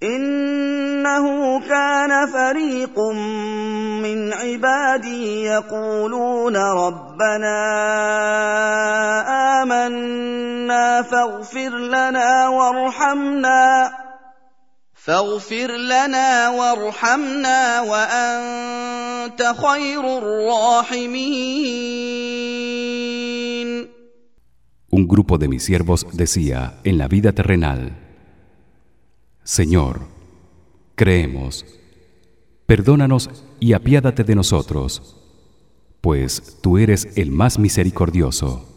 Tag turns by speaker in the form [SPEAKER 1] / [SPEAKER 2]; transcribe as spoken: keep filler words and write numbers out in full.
[SPEAKER 1] إنه كان فريق من عبادي يقولون ربنا آمنا فاغفر لنا وارحمنا فاغفر لنا وارحمنا وأنت خير الراحمين.
[SPEAKER 2] Un grupo de mis siervos decía en la vida terrenal: Señor, creemos, perdónanos y apiádate de nosotros, pues tú eres el más misericordioso.